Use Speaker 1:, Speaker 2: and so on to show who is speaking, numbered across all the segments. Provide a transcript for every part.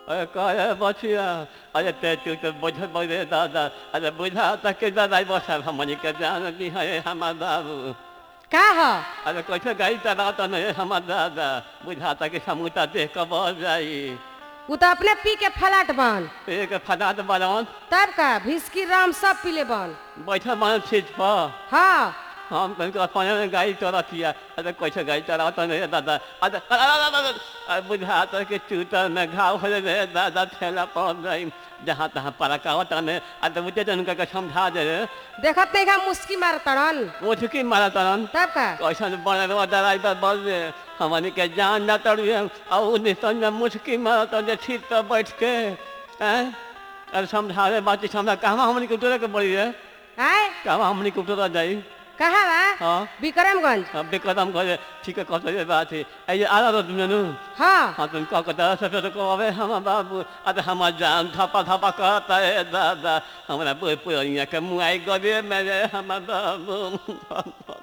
Speaker 1: अरे कहे बचिया अरे ते तू तो बुझ बे दादा अरे बुझा तक के दादा बसा हमनी के जान दी है हमार बाबू
Speaker 2: का ह
Speaker 1: अरे कैसे गाड़ी चलाता नहीं हमार दादा बुझा तक के समुद्र देख के बह जाई
Speaker 2: उ तो अपने पी के फलाट बन
Speaker 1: एक फनात बरन
Speaker 2: तब का भिस्की राम सब पीले बन
Speaker 1: बैठल मन सीट पर
Speaker 2: हाँ
Speaker 1: हम कहीं अपने में गाड़ी चलातिया अरे कैसे गाड़ी चलाता नहीं दादा अरे बुझा तक के चूतर में घाव हो रहे दादा ठेला पड़ जाई जहाँ तहाँ पड़कावत नहीं अरे मुझे जन का समझा दे
Speaker 2: देखत नहीं का मुस्की मार तड़न
Speaker 1: मुझकी मारा तरन
Speaker 2: तब का
Speaker 1: कैसा बने ड्राइवर बोल दे हमारी के जान न तड़िए और निशन मुझकी मारा तो सीट पर बैठ के अरे समझा रहे बात समझा कहाँ हमनी के उतरे के पड़ी है
Speaker 2: आए
Speaker 1: कहाँ हमनी के उतरा जाई
Speaker 2: कहाँ बा
Speaker 1: हाँ
Speaker 2: विक्रमगंज
Speaker 1: अब बेकदम करे ठीक है कहते ये बात है ये आला तो तुमने नु
Speaker 2: हाँ
Speaker 1: हाँ तुम क्या कहता है सफेद को अबे हम बाबू अरे हमार जान थपा थपा कहता है दादा हमारा पूरे पूरे के मुआई गए मेरे हमार बाबू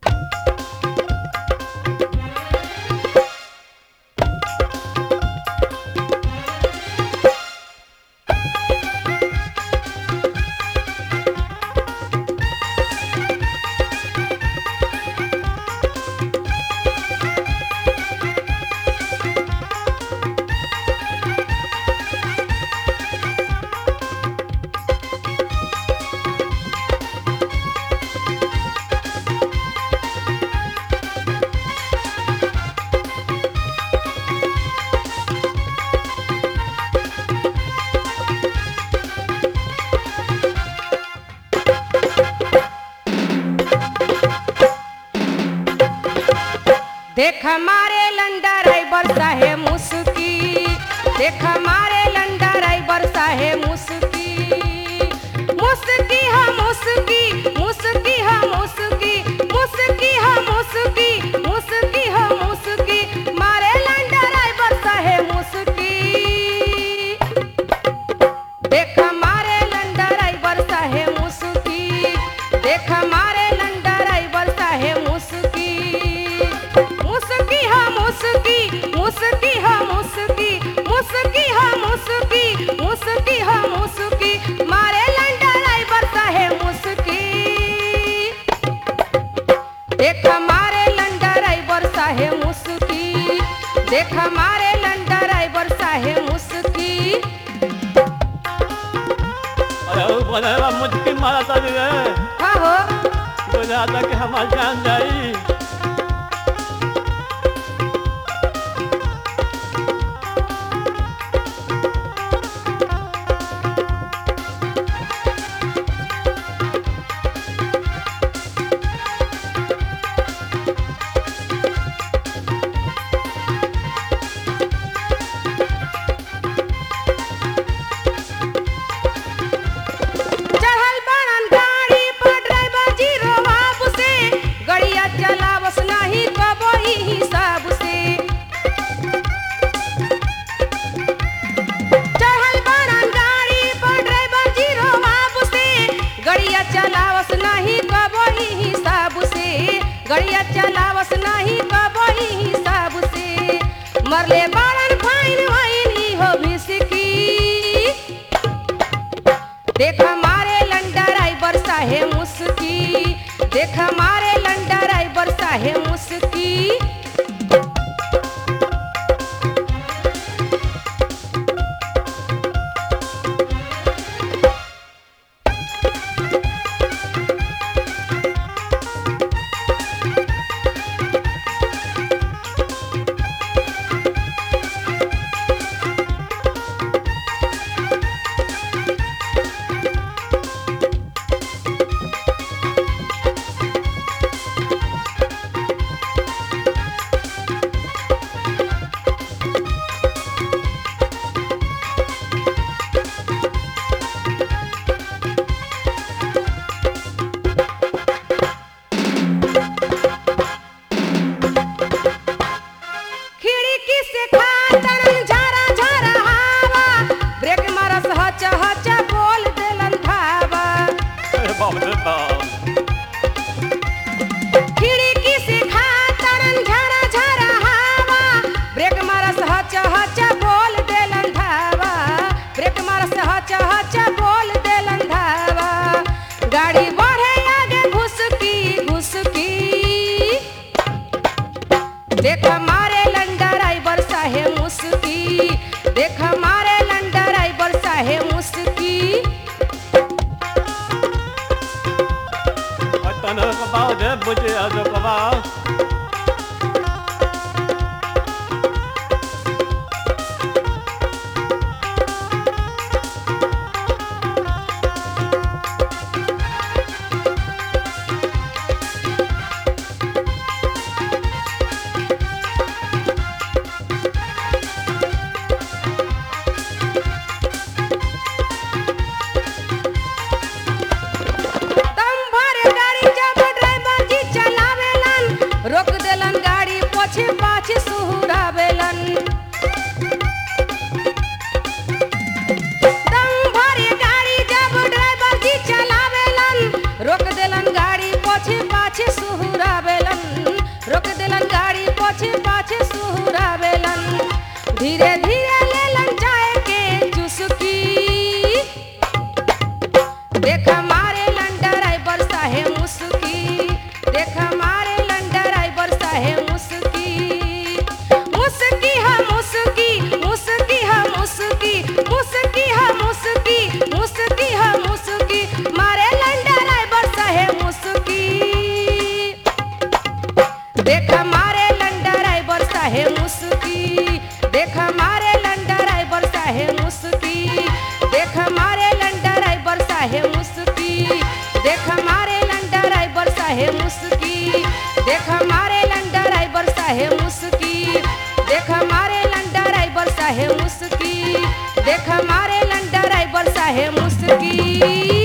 Speaker 2: देख हमारे लंडा ड्राइवर साहेब मुस्की देख हमारे लंडा ड्राइवर साहेब मुस्की मुस्की हा मुस्की मुस्की हा मुस्की मुस्की हा मुस्की मुस्की हा मुस्की मारे लंडा ड्राइवर साहेब मुस्की देख हमारे लंडा ड्राइवर साहेब मुस्की देख हमारे लंडा ड्राइवर साहेब मुस्की मुस्की हा मुस्की मुस्की हा मुस्की मुस्की हा मुस्की मुस्की हा मुस्की मारे लंडा ड्राइवर साहेब मुस्की देख हमारे लंडा ड्राइवर साहेब मुस्की देख हमारे लंडा ड्राइवर साहेब मुस्की
Speaker 1: अरे वो बोले मुझकी मारा था
Speaker 2: हाँ हो
Speaker 1: बुझा तक हमार जान जाई
Speaker 2: चढ़ल बनन गाड़ी पर ड्राइवर जी रोबाब से गड़िया चलावस नहीं कबो ही हिसाब से चढ़ल बनन गाड़ी पर ड्राइवर जी रोबाब से गड़िया चलावस नहीं कबो ही हिसाब से गड़िया चलावस नहीं कबो ही हिसाब से मरले बारन फाइन वाइन ही हो भिसकी देख हमारे लंडा ड्राइवर साहेब मुस्की देख हमारे लंडा ड्राइवर साहेब मुस्की खिड़की से खातन झारा झारा हवा ब्रेक मारस हच हच बोल देलन धावा
Speaker 1: अरे बाप रे बाप
Speaker 2: खिड़की से खातन झारा झारा हवा ब्रेक मारस हच हच बोल देलन धावा मुस्की देख मारे लंडर आई बरसा है मुस्की
Speaker 1: तनो कबाओ दे बुझे दो कबाओ
Speaker 2: दम भरे गाड़ी जब ड्राइवर जी चलावेलन रोक देलन गाड़ी पछे पाछे सुहुरावेलन दम भरे गाड़ी जब ड्राइवर जी चलावेलन रोक देलन गाड़ी पछे पाछे सुहुरावेलन रोक देलन गाड़ी पछे पाछे सुहुरावेलन धीरे धीरे लेलन चाय के चुस्की देख मारे लंडर आई बरसा है मुस्की देख मारे लंडर आई बरसा है मुस्की मुस्की है मुस्की मुस्की है मुस्की मुस्की है मुस्की मुस्की है मुस्की मारे लंडर आई बरसा है मुस्की देख मारे लंडर आई बरसा है मुस्की देख मारे लंडर आई बरसा है मुस्की देख मारे लंडर आई बरसा है मुस्की देख मारे लंडर आई बरसा है मुस्की देख मारे लंडर आई बरसा है मुस्की देख मारे लंडर आई बरसा है मुस्की देख मारे लंडर आई बरसा है मुस्की